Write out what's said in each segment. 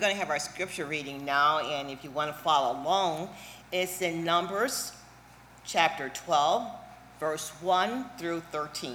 We're going to have our scripture reading now, and if you want to follow along, it's in Numbers chapter 12, verse 1 through 13.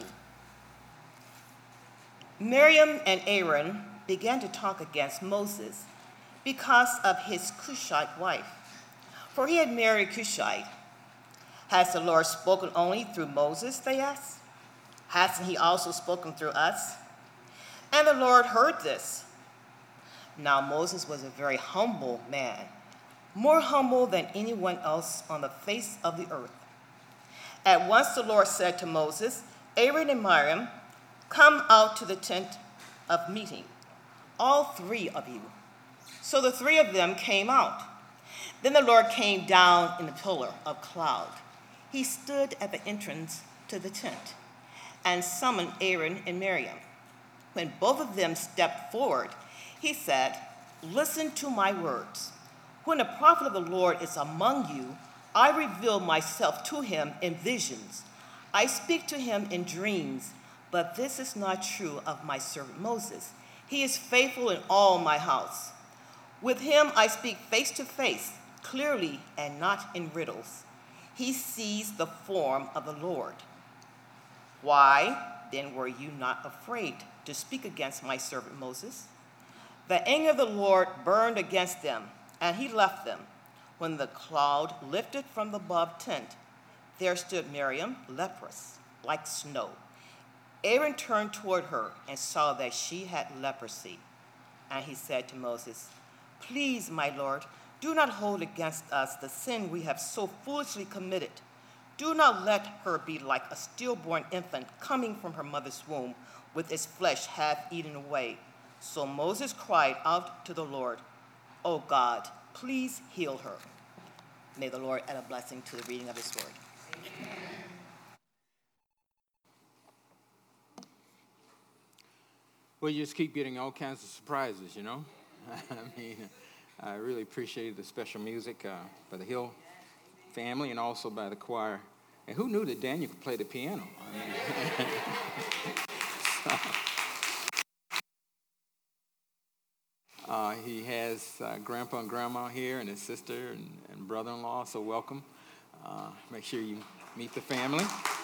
Miriam and Aaron began to talk against Moses because of his Cushite wife, for he had married Cushite. Has the Lord spoken only through Moses, they asked? Hasn't he also spoken through us? And the Lord heard this. Now Moses was a very humble man, more humble than anyone else on the face of the earth. At once the Lord said to Moses, Aaron and Miriam, come out to the tent of meeting, all three of you. So the three of them came out. Then the Lord came down in a pillar of cloud. He stood at the entrance to the tent and summoned Aaron and Miriam. When both of them stepped forward, he said, listen to my words. When a prophet of the Lord is among you, I reveal myself to him in visions. I speak to him in dreams, but this is not true of my servant Moses. He is faithful in all my house. With him I speak face to face, clearly and not in riddles. He sees the form of the Lord. Why then were you not afraid to speak against my servant Moses? The anger of the Lord burned against them, and he left them. When the cloud lifted from the above tent, there stood Miriam, leprous, like snow. Aaron turned toward her and saw that she had leprosy. And he said to Moses, please, my Lord, do not hold against us the sin we have so foolishly committed. Do not let her be like a stillborn infant coming from her mother's womb, with its flesh half eaten away. So Moses cried out to the Lord, O God, please heal her. May the Lord add a blessing to the reading of his word. Well, you just keep getting all kinds of surprises, you know. I really appreciated the special music by the Hill family and also by the choir. And who knew that Daniel could play the piano? He has Grandpa and Grandma here and his sister and brother-in-law, so welcome. Make sure you meet the family.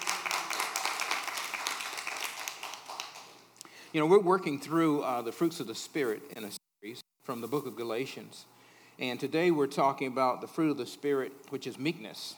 You know, we're working through the fruits of the Spirit in a series from the book of Galatians. And today we're talking about the fruit of the Spirit, which is meekness.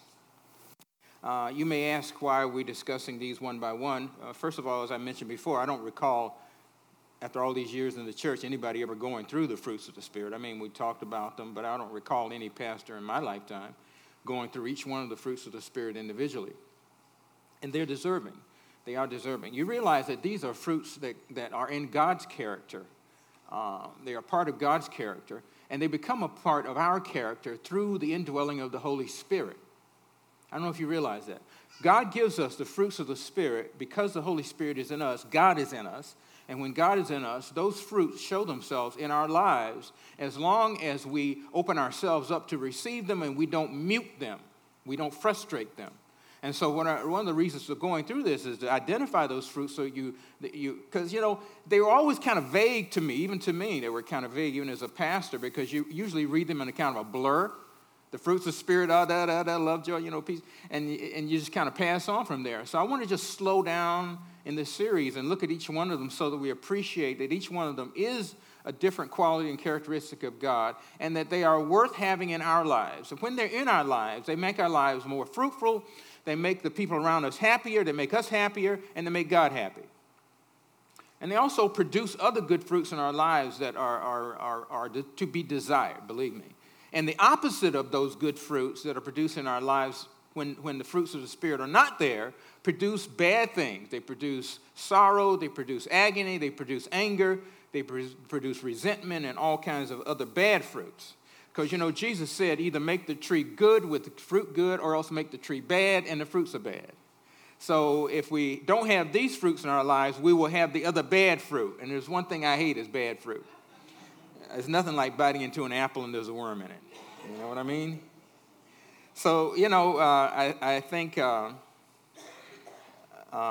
You may ask why we're discussing these one by one. First of all, as I mentioned before, I don't recall, after all these years in the church, anybody ever going through the fruits of the Spirit. I mean, we talked about them, but I don't recall any pastor in my lifetime going through each one of the fruits of the Spirit individually. And they're deserving. They are deserving. You realize that these are fruits that are in God's character. They are part of God's character, and they become a part of our character through the indwelling of the Holy Spirit. I don't know if you realize that. God gives us the fruits of the Spirit because the Holy Spirit is in us. God is in us. And when God is in us, those fruits show themselves in our lives as long as we open ourselves up to receive them and we don't mute them. We don't frustrate them. And so one of the reasons for going through this is to identify those fruits so because, you know, they were always kind of vague to me, even to me. They were kind of vague even as a pastor because you usually read them in a kind of a blur. The fruits of Spirit, love, joy, peace. And you just kind of pass on from there. So I want to just slow down in this series and look at each one of them so that we appreciate that each one of them is a different quality and characteristic of God and that they are worth having in our lives. So when they're in our lives, they make our lives more fruitful. They make the people around us happier. They make us happier. And they make God happy. And they also produce other good fruits in our lives that are to be desired, believe me. And the opposite of those good fruits that are produced in our lives when the fruits of the Spirit are not there, produce bad things. They produce sorrow, they produce agony, they produce anger, they produce resentment and all kinds of other bad fruits. Because, Jesus said either make the tree good with the fruit good or else make the tree bad and the fruits are bad. So if we don't have these fruits in our lives, we will have the other bad fruit. And there's one thing I hate is bad fruit. It's nothing like biting into an apple and there's a worm in it. You know what I mean? So, I think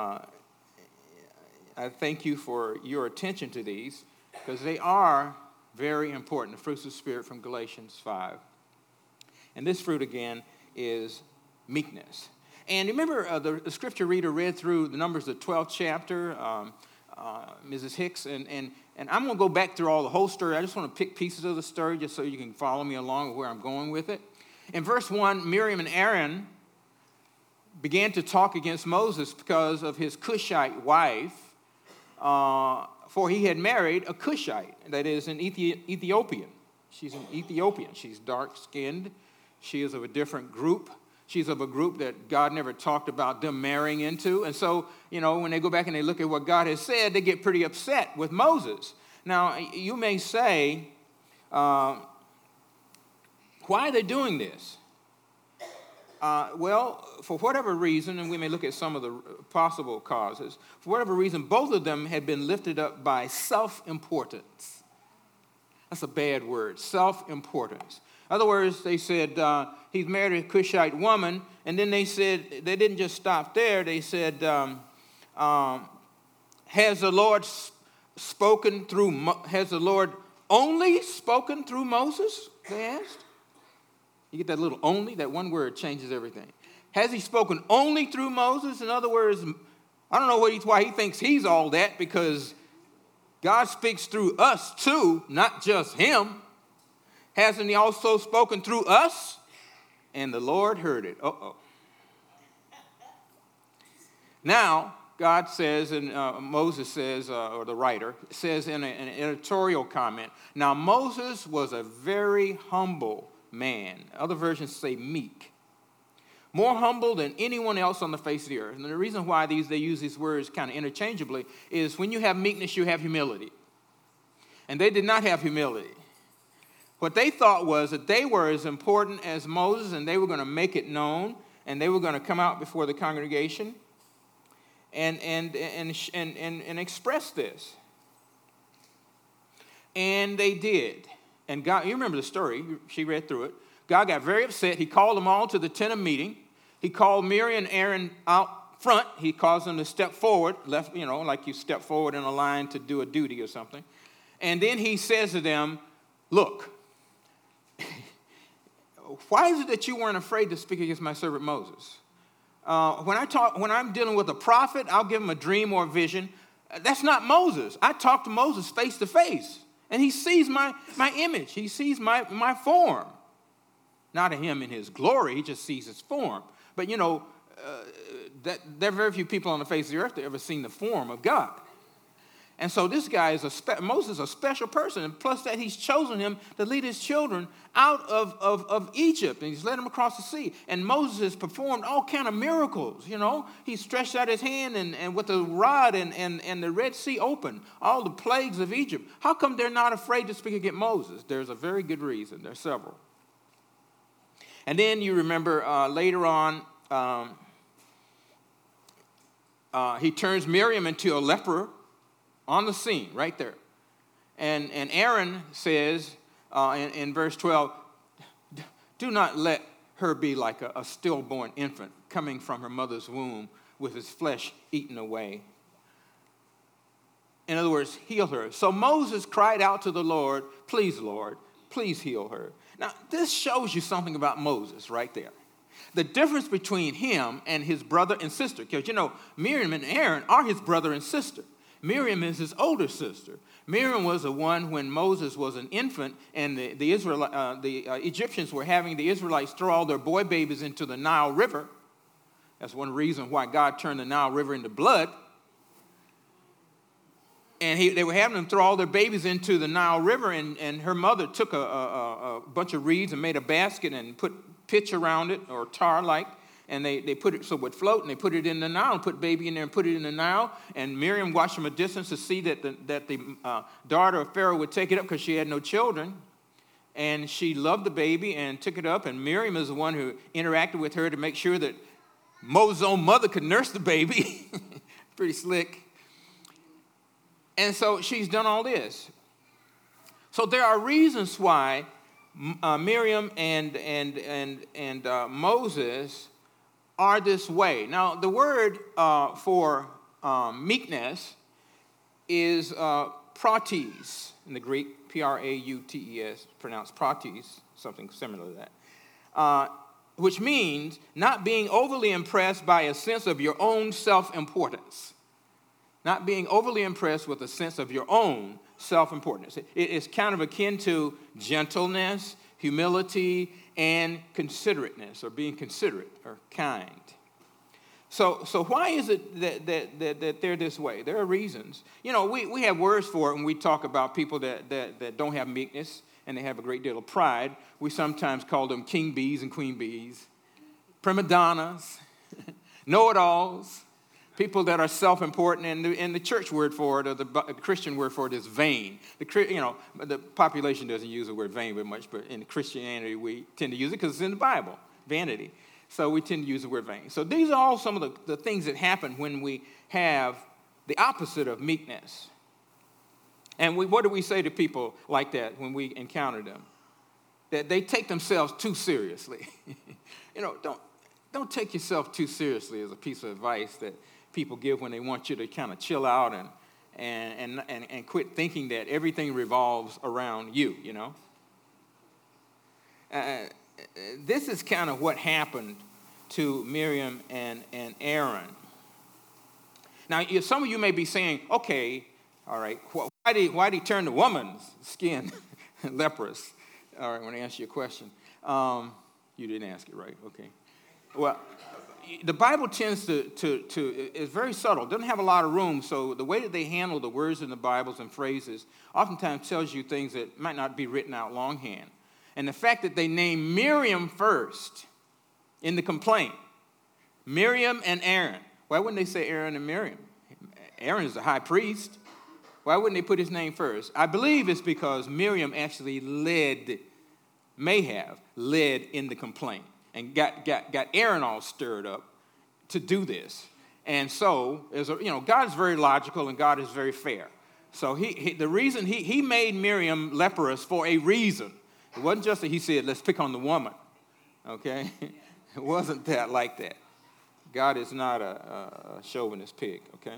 I thank you for your attention to these because they are Very important. The fruits of the Spirit from Galatians 5. And this fruit, again, is meekness. And remember, the scripture reader read through the Numbers, the 12th chapter, Mrs. Hicks, and I'm going to go back through all the whole story. I just want to pick pieces of the story just so you can follow me along with where I'm going with it. In verse 1, Miriam and Aaron began to talk against Moses because of his Cushite wife, for he had married a Cushite, that is an Ethiopian. She's an Ethiopian. She's dark-skinned. She is of a different group. She's of a group that God never talked about them marrying into. And so, when they go back and they look at what God has said, they get pretty upset with Moses. Now, you may say, why are they doing this? Well, for whatever reason, and we may look at some of the possible causes, for whatever reason, both of them had been lifted up by self-importance. That's a bad word, self-importance. In other words, they said he's married a Cushite woman, and then they said, they didn't just stop there. They said, has the Lord only spoken through Moses? They asked. You get that little only? That one word changes everything. Has he spoken only through Moses? In other words, I don't know why he thinks he's all that, because God speaks through us too, not just him. Hasn't he also spoken through us? And the Lord heard it. Uh-oh. Now, God says, and Moses says, or the writer says in an editorial comment, now Moses was a very humble man. Other versions say meek. More humble than anyone else on the face of the earth. And the reason why they use these words kind of interchangeably is when you have meekness, you have humility. And they did not have humility. What they thought was that they were as important as Moses, and they were going to make it known, and they were going to come out before the congregation and express this. And they did. And God, you remember the story, she read through it. God got very upset. He called them all to the tent of meeting. He called Miriam and Aaron out front. He caused them to step forward, like you step forward in a line to do a duty or something. And then he says to them, look, why is it that you weren't afraid to speak against my servant Moses? When I'm dealing with a prophet, I'll give him a dream or a vision. That's not Moses. I talk to Moses face to face, and he sees my image. He sees my form. Not him in his glory. He just sees his form. But that there are very few people on the face of the earth that ever seen the form of God. And so this guy is Moses is a special person. And plus that, he's chosen him to lead his children out of Egypt. And he's led them across the sea. And Moses has performed all kind of miracles, He stretched out his hand and with the rod and the Red Sea opened. All the plagues of Egypt. How come they're not afraid to speak against Moses? There's a very good reason. There's several. And then you remember later on, he turns Miriam into a leper on the scene, right there. And Aaron says in verse 12, do not let her be like a stillborn infant coming from her mother's womb with his flesh eaten away. In other words, heal her. So Moses cried out to the Lord, Lord, please heal her. Now, this shows you something about Moses right there. The difference between him and his brother and sister, because, Miriam and Aaron are his brother and sister. Miriam is his older sister. Miriam was the one when Moses was an infant, and the Egyptians were having the Israelites throw all their boy babies into the Nile River. That's one reason why God turned the Nile River into blood. And they were having them throw all their babies into the Nile River, and her mother took a bunch of reeds and made a basket and put pitch around it, or tar-like, and they put it so it would float, and they put it in the Nile and put baby in there and put it in the Nile. And Miriam watched from a distance to see that the daughter of Pharaoh would take it up because she had no children. And she loved the baby and took it up. And Miriam is the one who interacted with her to make sure that Moses' own mother could nurse the baby. Pretty slick. And so she's done all this. So there are reasons why Miriam and Moses are this way. Now, the word for meekness is prautes in the Greek, Prautes, pronounced prautes, something similar to that, which means not being overly impressed by a sense of your own self-importance. Not being overly impressed with a sense of your own self-importance. It's kind of akin to gentleness, humility, and considerateness, or being considerate or kind. So why is it that they're this way? There are reasons. You know, we have words for it when we talk about people that don't have meekness and they have a great deal of pride. We sometimes call them king bees and queen bees, prima donnas, know-it-alls, people that are self-important, and the church word for it, or the Christian word for it, is vain. The population doesn't use the word vain very much, but in Christianity we tend to use it because it's in the Bible, vanity. So we tend to use the word vain. So these are all some of the things that happen when we have the opposite of meekness. And what do we say to people like that when we encounter them? That they take themselves too seriously. Don't take yourself too seriously is a piece of advice that people give when they want you to kind of chill out and quit thinking that everything revolves around you, you know. This is kind of what happened to Miriam and Aaron. Now, some of you may be saying, okay, all right, why did he turn the woman's skin leprous? All right, I want to answer your question. You didn't ask it, right? Okay. Well, the Bible tends to is very subtle. It doesn't have a lot of room, so the way that they handle the words in the Bibles and phrases oftentimes tells you things that might not be written out longhand. And the fact that they name Miriam first in the complaint, Miriam and Aaron. Why wouldn't they say Aaron and Miriam? Aaron is the high priest. Why wouldn't they put his name first? I believe it's because Miriam actually may have led in the complaint and got Aaron all stirred up to do this. And so, God is very logical and God is very fair. So the reason he made Miriam leprous for a reason. It wasn't just that he said, let's pick on the woman, okay? It wasn't that like that. God is not a chauvinist pig, okay?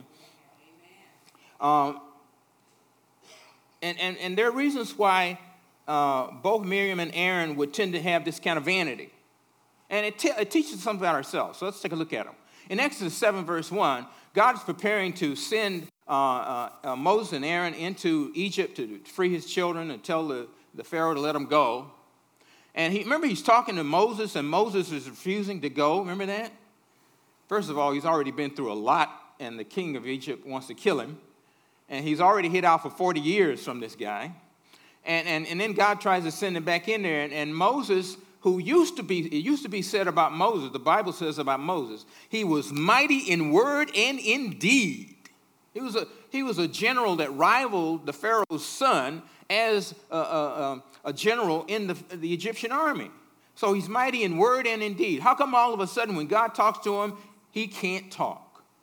And there are reasons why both Miriam and Aaron would tend to have this kind of vanity. And it teaches us something about ourselves. So let's take a look at them. In Exodus 7, verse 1, God is preparing to send Moses and Aaron into Egypt to free his children and tell the Pharaoh to let them go. And he's talking to Moses, and Moses is refusing to go. Remember that? First of all, he's already been through a lot, and the king of Egypt wants to kill him. And he's already hid out for 40 years from this guy. And then God tries to send him back in there. And Moses, it used to be said about Moses, the Bible says about Moses, he was mighty in word and in deed. He was a general that rivaled the Pharaoh's son as a general in the Egyptian army. So he's mighty in word and in deed. How come all of a sudden when God talks to him, he can't talk?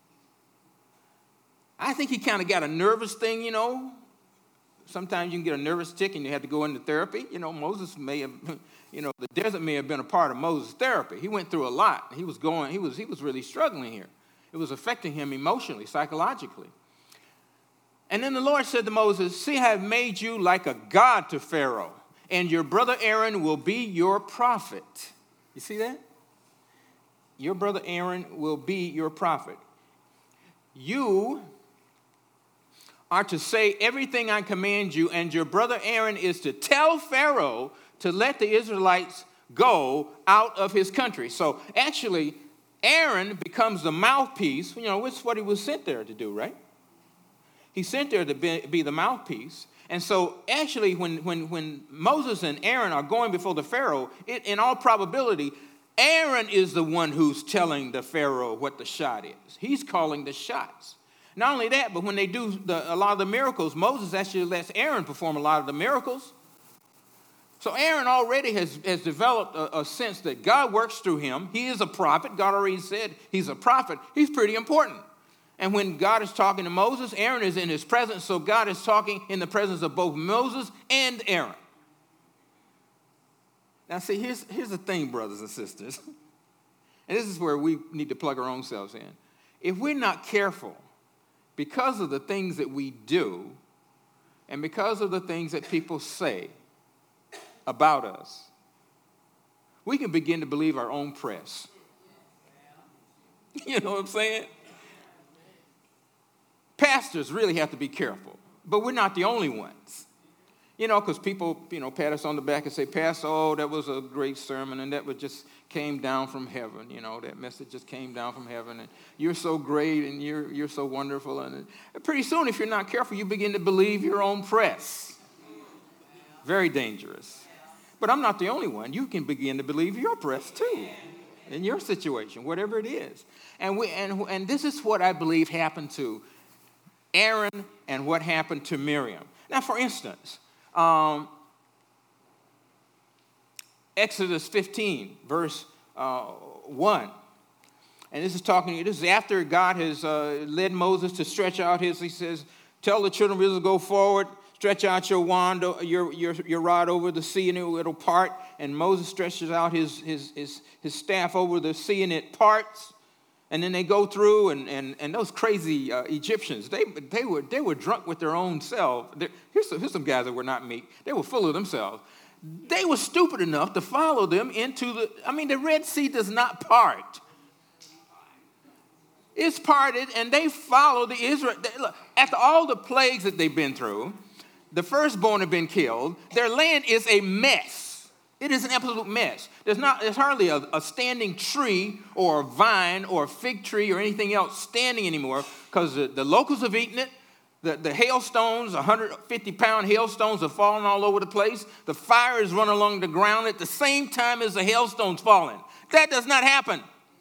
I think he kind of got a nervous thing, Sometimes you can get a nervous tick and you have to go into therapy. Moses may have, the desert may have been a part of Moses' therapy. He went through a lot. He was really struggling here. It was affecting him emotionally, psychologically. And then the Lord said to Moses, see, I have made you like a god to Pharaoh, and your brother Aaron will be your prophet. You see that? Your brother Aaron will be your prophet. You are to say everything I command you, and your brother Aaron is to tell Pharaoh to let the Israelites go out of his country. So actually, Aaron becomes the mouthpiece, which is what he was sent there to do, right? He's sent there to be the mouthpiece. And so actually, when Moses and Aaron are going before the Pharaoh, in all probability, Aaron is the one who's telling the Pharaoh what the shot is. He's calling the shots. Not only that, but when they do a lot of the miracles, Moses actually lets Aaron perform a lot of the miracles. So Aaron already has developed a sense that God works through him. He is a prophet. God already said he's a prophet. He's pretty important. And when God is talking to Moses, Aaron is in his presence, so God is talking in the presence of both Moses and Aaron. Now see, here's the thing, brothers and sisters. And this is where we need to plug our own selves in. If we're not careful, because of the things that we do, and because of the things that people say about us, we can begin to believe our own press. You know what I'm saying? Pastors really have to be careful, but we're not the only ones. You know, because people, pat us on the back and say, Pastor, oh, that was a great sermon, and that just came down from heaven. That message just came down from heaven, and you're so great, and you're so wonderful. And pretty soon, if you're not careful, you begin to believe your own press. Very dangerous. But I'm not the only one. You can begin to believe your press, too, in your situation, whatever it is. And this is what I believe happened to Aaron and what happened to Miriam. Now, for instance, Exodus 15, verse 1. And this is after God has led Moses to stretch out he says, tell the children of Israel to go forward, stretch out your wand, your rod over the sea, and it'll part. And Moses stretches out his staff over the sea, and it parts. And then they go through, and those crazy Egyptians, they were drunk with their own self. Here's some guys that were not meek. They were full of themselves. They were stupid enough to follow them into the Red Sea does not part. It's parted, and they follow the Israel. Look, after all the plagues that they've been through, the firstborn have been killed. Their land is a mess. It is an absolute mess. There's hardly a standing tree or a vine or a fig tree or anything else standing anymore because the locusts have eaten it. The hailstones, 150-pound hailstones have fallen all over the place. The fire is running along the ground at the same time as the hailstones falling. That does not happen.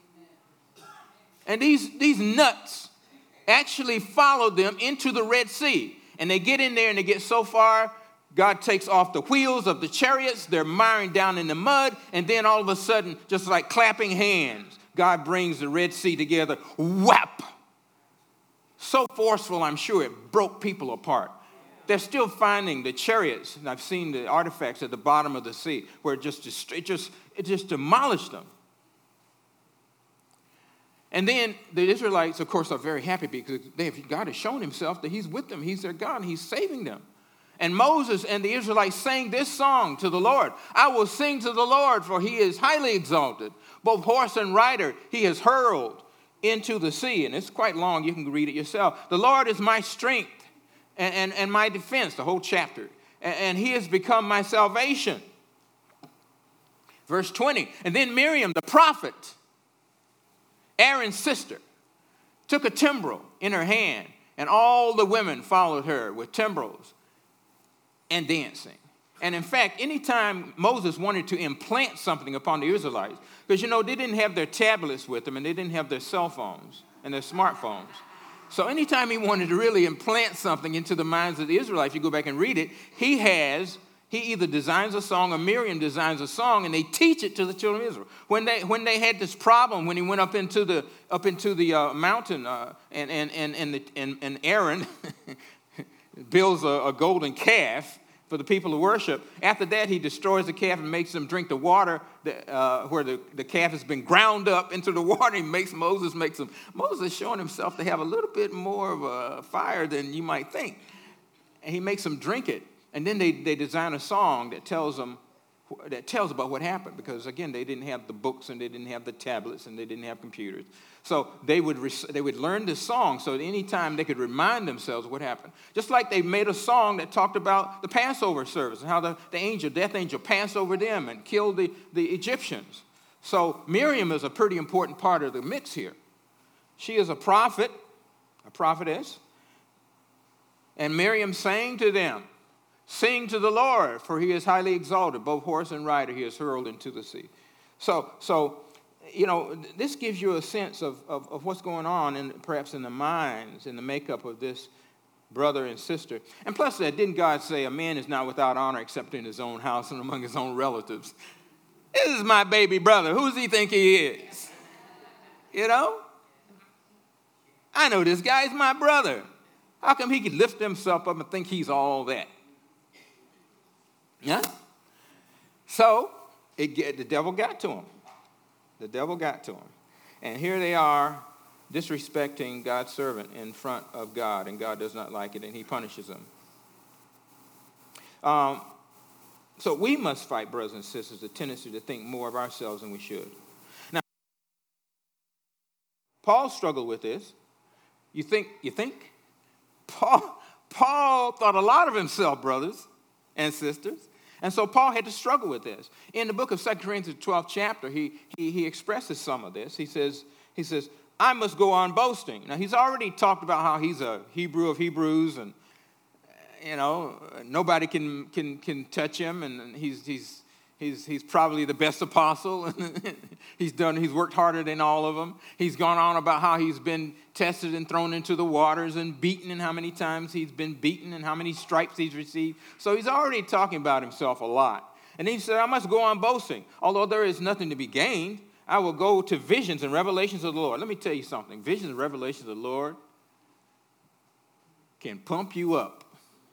And these nuts actually followed them into the Red Sea. And they get in there and they get so far, God takes off the wheels of the chariots. They're miring down in the mud. And then all of a sudden, just like clapping hands, God brings the Red Sea together. Whap! So forceful, I'm sure it broke people apart. They're still finding the chariots, and I've seen the artifacts at the bottom of the sea where it just demolished them. And then the Israelites, of course, are very happy because God has shown himself that he's with them. He's their God, and he's saving them. And Moses and the Israelites sang this song to the Lord. I will sing to the Lord, for he is highly exalted. Both horse and rider he has hurled into the sea. And it's quite long. You can read it yourself. The Lord is my strength and my defense, the whole chapter. And he has become my salvation. Verse 20. And then Miriam, the prophet, Aaron's sister, took a timbrel in her hand, and all the women followed her with timbrels and dancing. And in fact, anytime Moses wanted to implant something upon the Israelites, because, they didn't have their tablets with them, and they didn't have their cell phones and their smartphones. So anytime he wanted to really implant something into the minds of the Israelites, you go back and read it, he either designs a song or Miriam designs a song, and they teach it to the children of Israel. When they had this problem, when he went up into the mountain, and Aaron builds a golden calf for the people to worship. After that, he destroys the calf and makes them drink the water where the calf has been ground up into the water. Moses is showing himself to have a little bit more of a fire than you might think. And he makes them drink it. And then they design a song that tells about what happened, because again, they didn't have the books and they didn't have the tablets and they didn't have computers. So they would learn this song so that any time they could remind themselves what happened. Just like they made a song that talked about the Passover service and how the death angel passed over them and killed the Egyptians. So Miriam is a pretty important part of the mix here. She is a prophetess, and Miriam sang to them, sing to the Lord, for he is highly exalted. Both horse and rider he has hurled into the sea. So this gives you a sense of what's going on, perhaps in the minds, in the makeup of this brother and sister. And plus that, didn't God say a man is not without honor except in his own house and among his own relatives? This is my baby brother. Who does he think he is? I know this guy's my brother. How come he could lift himself up and think he's all that? Yeah. So the devil got to him. The devil got to him. And here they are disrespecting God's servant in front of God, and God does not like it, and he punishes them. So we must fight, brothers and sisters, the tendency to think more of ourselves than we should. Now, Paul struggled with this. You think? Paul thought a lot of himself, brothers and sisters. And so Paul had to struggle with this. In the book of 2 Corinthians, 12th chapter, he expresses some of this. He says, I must go on boasting. Now, he's already talked about how he's a Hebrew of Hebrews, and, nobody can touch him, and he's probably the best apostle. He's worked harder than all of them. He's gone on about how he's been tested and thrown into the waters and beaten, and how many times he's been beaten and how many stripes he's received. So he's already talking about himself a lot. And he said, I must go on boasting. Although there is nothing to be gained, I will go to visions and revelations of the Lord. Let me tell you something. Visions and revelations of the Lord can pump you up.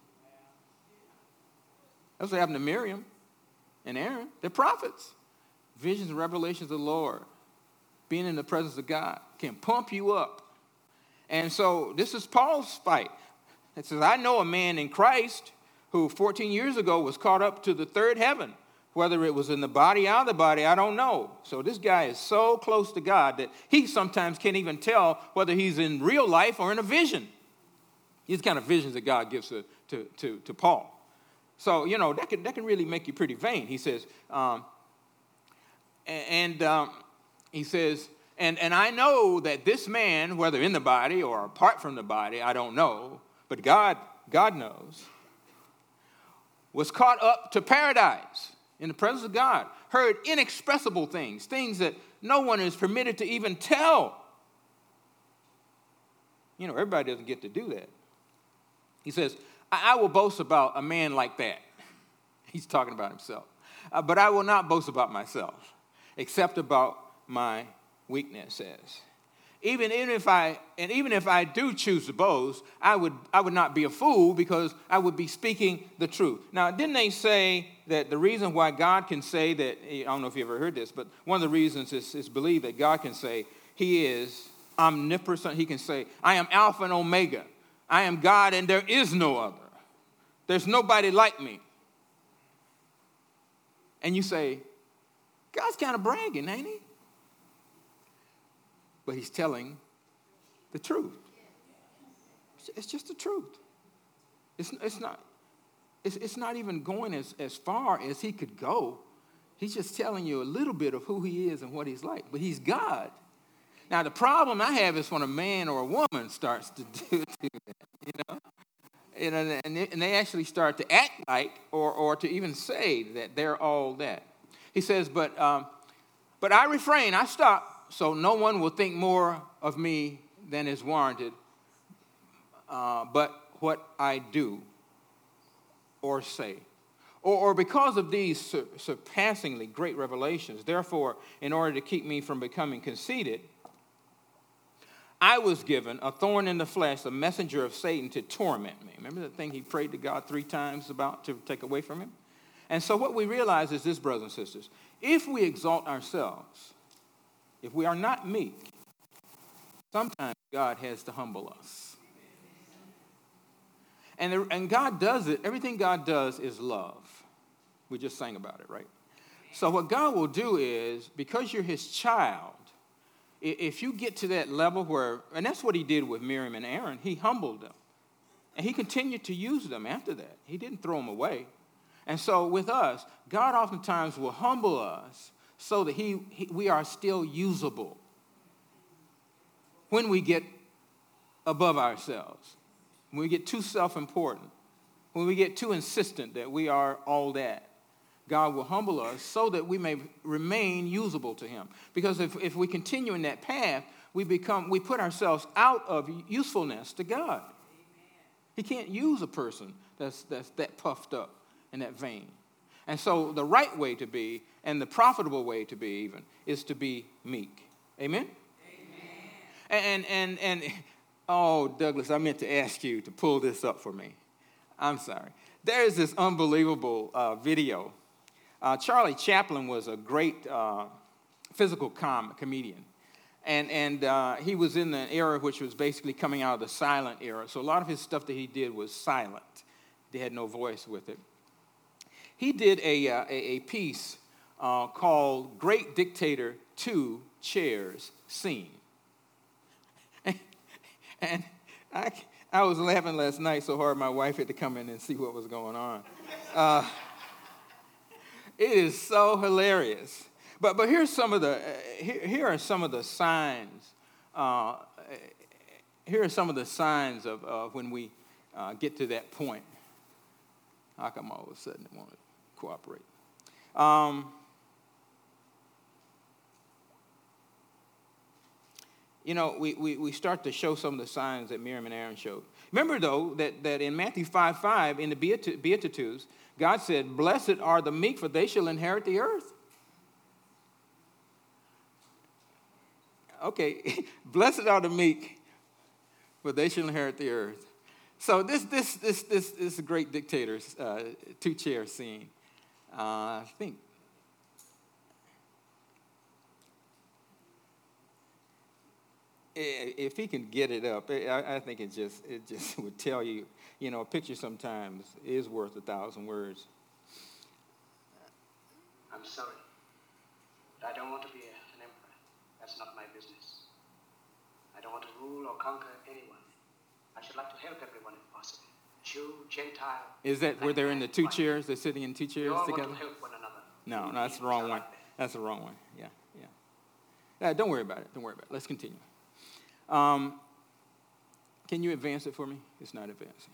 That's what happened to Miriam and Aaron. They're prophets. Visions and revelations of the Lord, being in the presence of God, can pump you up. And so this is Paul's fight. It says, I know a man in Christ who 14 years ago was caught up to the third heaven. Whether it was in the body, out of the body, I don't know. So this guy is so close to God that he sometimes can't even tell whether he's in real life or in a vision. These kind of visions that God gives to Paul. So, that can really make you pretty vain. He says, he says, and I know that this man, whether in the body or apart from the body, I don't know, but God knows, was caught up to paradise in the presence of God, heard inexpressible things that no one is permitted to even tell. Everybody doesn't get to do that. He says, I will boast about a man like that. He's talking about himself. But I will not boast about myself, except about my weaknesses. Even if I do choose to boast, I would not be a fool, because I would be speaking the truth. Now, didn't they say that the reason why God can say that, I don't know if you ever heard this, but one of the reasons is believed that God can say he is omnipotent. He can say, I am Alpha and Omega. I am God and there is no other. There's nobody like me. And you say, God's kind of bragging, ain't he? But he's telling the truth. It's just the truth. It's not even going as far as he could go. He's just telling you a little bit of who he is and what he's like. But he's God. Now, the problem I have is when a man or a woman starts to do that, and they actually start to act like or to even say that they're all that. He says, but I refrain, I stop, so no one will think more of me than is warranted, but what I do or say. Or because of these surpassingly great revelations, therefore, in order to keep me from becoming conceited, I was given a thorn in the flesh, a messenger of Satan to torment me. Remember that thing he prayed to God 3 times about to take away from him? And so what we realize is this, brothers and sisters. If we exalt ourselves, if we are not meek, sometimes God has to humble us. And God does it. Everything God does is love. We just sang about it, right? So what God will do is, because you're his child, if you get to that level where, and that's what he did with Miriam and Aaron, he humbled them. And he continued to use them after that. He didn't throw them away. And so with us, God oftentimes will humble us so that we are still usable when we get above ourselves, when we get too self-important, when we get too insistent that we are all that. God will humble us so that we may remain usable to him. Because if we continue in that path, we put ourselves out of usefulness to God. Amen. He can't use a person that's that puffed up and that vain. And so the right way to be, and the profitable way to be even, is to be meek. Amen? Amen. And oh, Douglas, I meant to ask you to pull this up for me. I'm sorry. There's this unbelievable video. Charlie Chaplin was a great physical comedian. And he was in the era which was basically coming out of the silent era. So a lot of his stuff that he did was silent. They had no voice with it. he did a piece called Great Dictator, 2 Chairs Scene. And I was laughing last night so hard my wife had to come in and see what was going on. It is so hilarious. But here's some of the here are some of the signs. Here are some of the signs of when we get to that point. How come all of a sudden they want to cooperate? We start to show some of the signs that Miriam and Aaron showed. Remember, though, that in Matthew 5:5, in the Beatitudes, God said, "Blessed are the meek, for they shall inherit the earth." Okay, blessed are the meek, for they shall inherit the earth. So this is a Great Dictator's 2-chair scene. I think. If he can get it up, I think it just would tell you, a picture sometimes is worth 1,000 words. I'm sorry, but I don't want to be an emperor. That's not my business. I don't want to rule or conquer anyone. I should like to help everyone if possible. Jew, Gentile. Is that where they're in the 2 chairs? They're sitting in 2 chairs you all together? want to help one another. No, that's the wrong one. That's the wrong one. Yeah. Don't worry about it. Let's continue. Can you advance it for me? It's not advancing.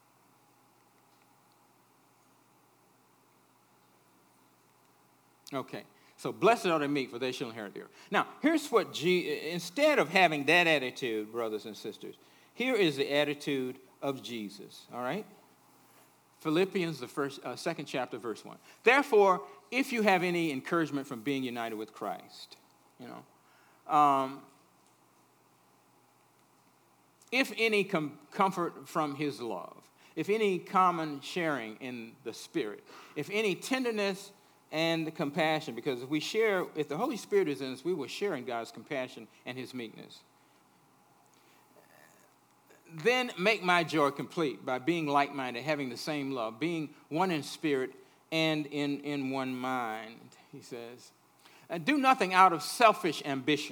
Okay. So blessed are the meek, for they shall inherit the earth. Now, here's what instead of having that attitude, brothers and sisters, here is the attitude of Jesus. All right? Philippians, the 2nd chapter, verse 1. Therefore, if you have any encouragement from being united with Christ, if any comfort from his love, if any common sharing in the Spirit, if any tenderness and compassion, because if the Holy Spirit is in us, we will share in God's compassion and his meekness. Then make my joy complete by being like-minded, having the same love, being one in spirit and in one mind, he says. Do nothing out of selfish ambition.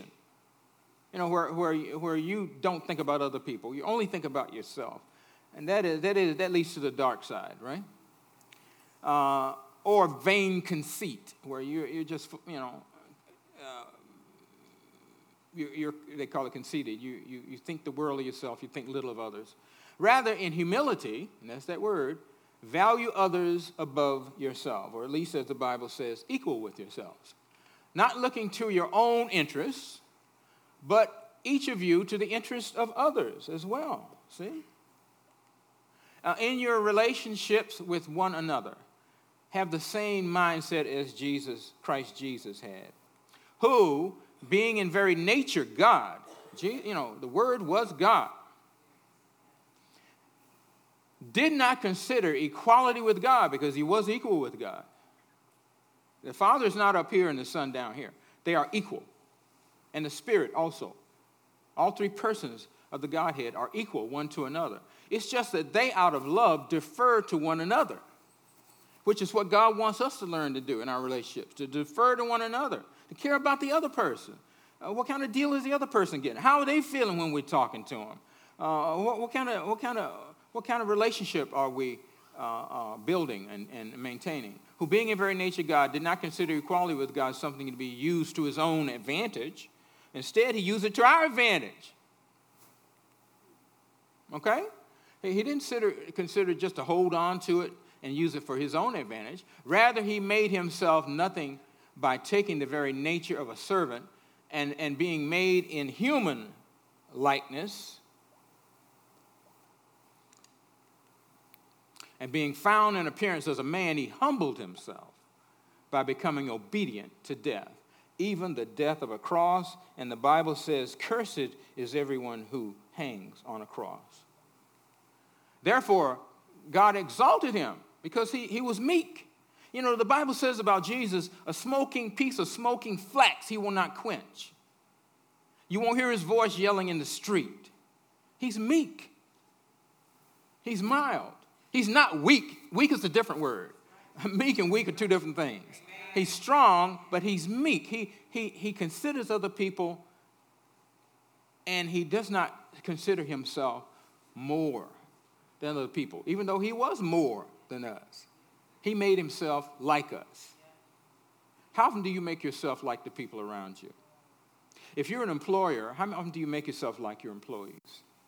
Where you don't think about other people. You only think about yourself. And that leads to the dark side, right? Or vain conceit, where you're just, they call it conceited. You think the world of yourself, you think little of others. Rather, in humility, and that's that word, value others above yourself, or at least as the Bible says, equal with yourselves. Not looking to your own interests, but each of you to the interest of others as well. See? In your relationships with one another, have the same mindset as Christ Jesus had, who, being in very nature God, the Word was God, did not consider equality with God, because he was equal with God. The Father is not up here and the Son down here. They are equal. And the Spirit also. All 3 persons of the Godhead are equal one to another. It's just that they, out of love, defer to one another, which is what God wants us to learn to do in our relationships, to defer to one another, to care about the other person. What kind of deal is the other person getting? How are they feeling when we're talking to them? What kind of relationship are we building and maintaining? Who, being in very nature God, did not consider equality with God something to be used to his own advantage. Instead, he used it to our advantage. Okay? He didn't consider just to hold on to it and use it for his own advantage. Rather, he made himself nothing by taking the very nature of a servant and being made in human likeness, and being found in appearance as a man, he humbled himself by becoming obedient to death, even the death of a cross. And the Bible says, cursed is everyone who hangs on a cross. Therefore, God exalted him because he was meek. The Bible says about Jesus, a smoking piece of smoking flax he will not quench. You won't hear his voice yelling in the street. He's meek. He's mild. He's not weak. Weak is a different word. Meek and weak are two different things. He's strong, but he's meek. He considers other people, and he does not consider himself more than other people, even though he was more than us. He made himself like us. How often do you make yourself like the people around you? If you're an employer, how often do you make yourself like your employees?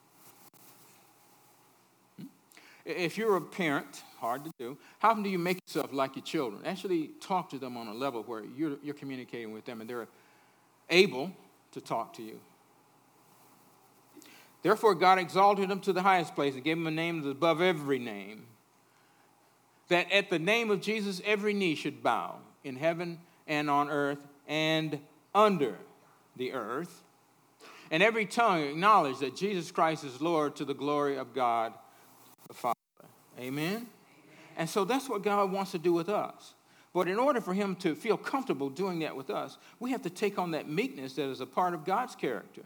If you're a parent, hard to do, how often do you make yourself like your children? Actually talk to them on a level where you're communicating with them and they're able to talk to you. Therefore, God exalted him to the highest place and gave him a name that is above every name, that at the name of Jesus every knee should bow in heaven and on earth and under the earth, and every tongue acknowledge that Jesus Christ is Lord to the glory of God the Father. Amen? And so that's what God wants to do with us. But in order for him to feel comfortable doing that with us, we have to take on that meekness that is a part of God's character.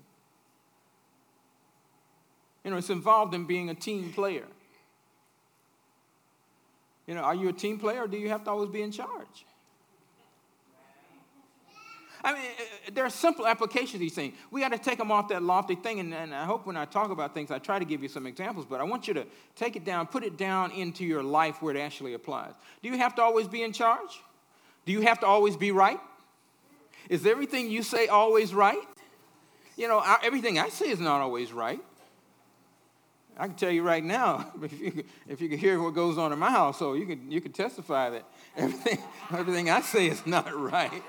You know, it's involved in being a team player. You know, are you a team player or do you have to always be in charge? I mean, there are simple applications of these things. We got to take them off that lofty thing, and I hope when I talk about things, I try to give you some examples, but I want you to take it down, put it down into your life where it actually applies. Do you have to always be in charge? Do you have to always be right? Is everything you say always right? You know, everything I say is not always right. I can tell you right now, if you could hear what goes on in my household, you could testify that everything I say is not right.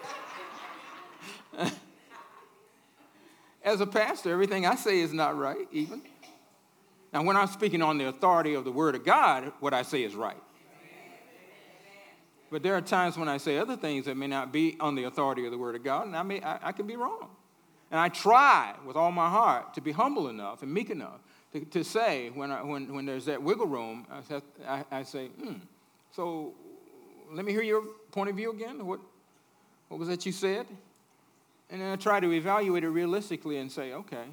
As a pastor, everything I say is not right, even. Now, when I'm speaking on the authority of the Word of God, what I say is right. But there are times when I say other things that may not be on the authority of the Word of God, and I can be wrong. And I try with all my heart to be humble enough and meek enough to say, when there's that wiggle room, I say, so let me hear your point of view again. What was that you said? And then I try to evaluate it realistically and say, okay,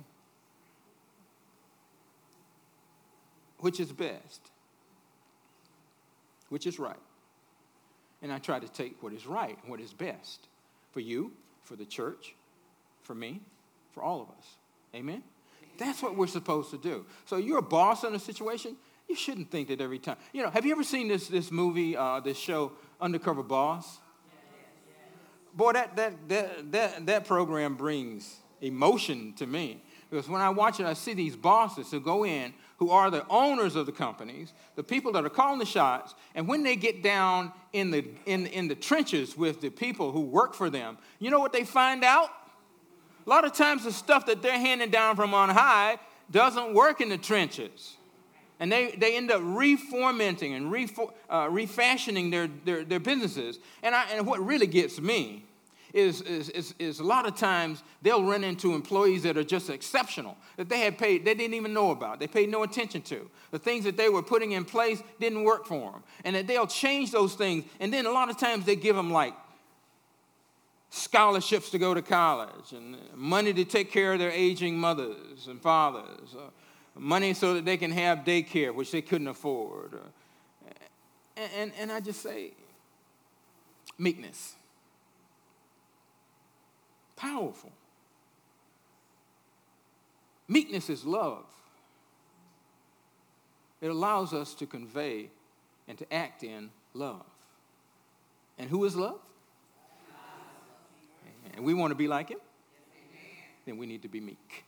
which is best? Which is right? And I try to take what is right, what is best for you, for the church, for me, for all of us. Amen? That's what we're supposed to do. So you're a boss in a situation, you shouldn't think that every time. You know, have you ever seen this movie, this show, Undercover Boss? Boy, that program brings emotion to me. Because when I watch it, I see these bosses who go in, who are the owners of the companies, the people that are calling the shots, and when they get down in the trenches with the people who work for them, you know what they find out? A lot of times the stuff that they're handing down from on high doesn't work in the trenches. And they end up reformatting and refashioning their businesses. And what really gets me is a lot of times they'll run into employees that are just exceptional, that they didn't even know about. They paid no attention to. The things that they were putting in place didn't work for them. And that they'll change those things. And then a lot of times they give them like scholarships to go to college and money to take care of their aging mothers and fathers, money so that they can have daycare, which they couldn't afford. And I just say, meekness. Powerful. Meekness is love. It allows us to convey and to act in love. And who is love? And we want to be like him? Then we need to be meek.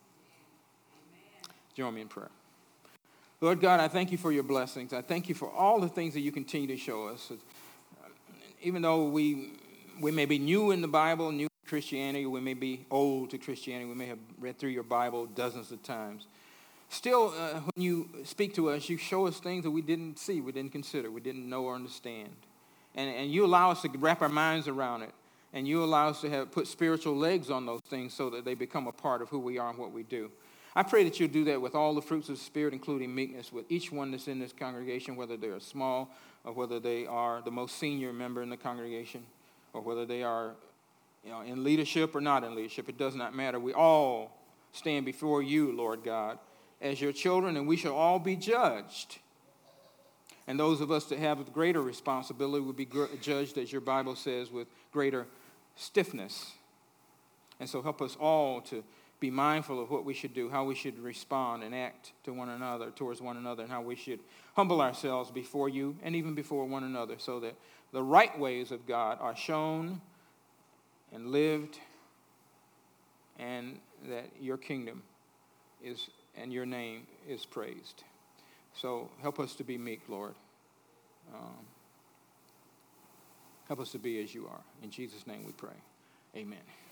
Join me in prayer. Lord God, I thank you for your blessings. I thank you for all the things that you continue to show us. Even though we may be new in the Bible, new to Christianity, we may be old to Christianity, we may have read through your Bible dozens of times. Still, when you speak to us, you show us things that we didn't see, we didn't consider, we didn't know or understand. And you allow us to wrap our minds around it. And you allow us to put spiritual legs on those things so that they become a part of who we are and what we do. I pray that you'll do that with all the fruits of the Spirit, including meekness, with each one that's in this congregation, whether they are small or whether they are the most senior member in the congregation or whether they are in leadership or not in leadership. It does not matter. We all stand before you, Lord God, as your children, and we shall all be judged. And those of us that have greater responsibility would be judged, as your Bible says, with greater stiffness. And so help us all to be mindful of what we should do, how we should respond and act to one another, towards one another, and how we should humble ourselves before you and even before one another, so that the right ways of God are shown and lived, and that your kingdom is and your name is praised. So help us to be meek, Lord. Help us to be as you are. In Jesus' name we pray. Amen.